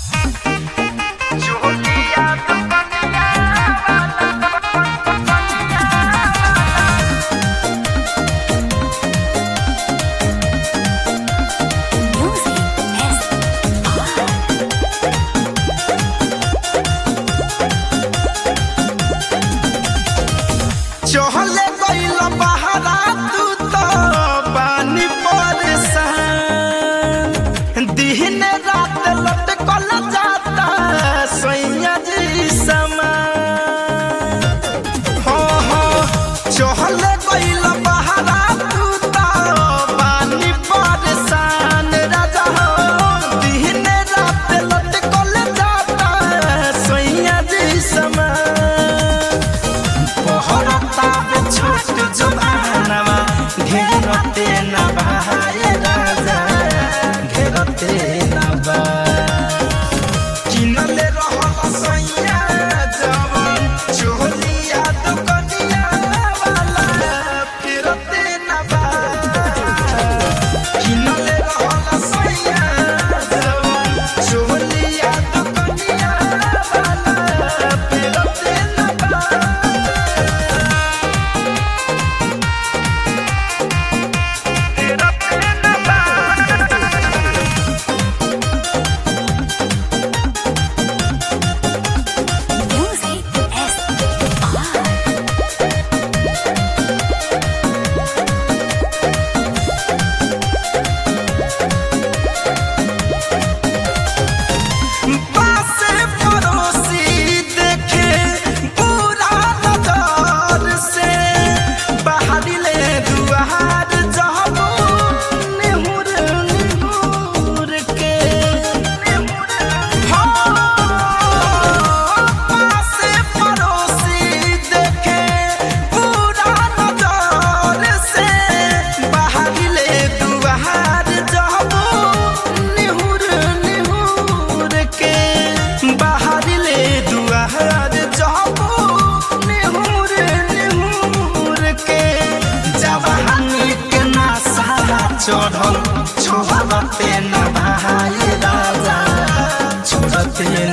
चहले गइल बहरा तू तो पानी परेशान दिन रात लटकल जाता सैया जी समान हो चहले गइल बहरा तू तो पानी परेशान राजा हो दिन रात लटकल जाता सैया जी समान छोट जमानामा घेरते न भाए राजा घेरते न बा किनले रहल सैया जवन चोलिया दुकनिया वाला फिरते न बा किनले रहल सैया जवन चोलिया दुकनिया वाला फिरते न बा चढ़ल छोड़ते न भाई राजा छोड़ते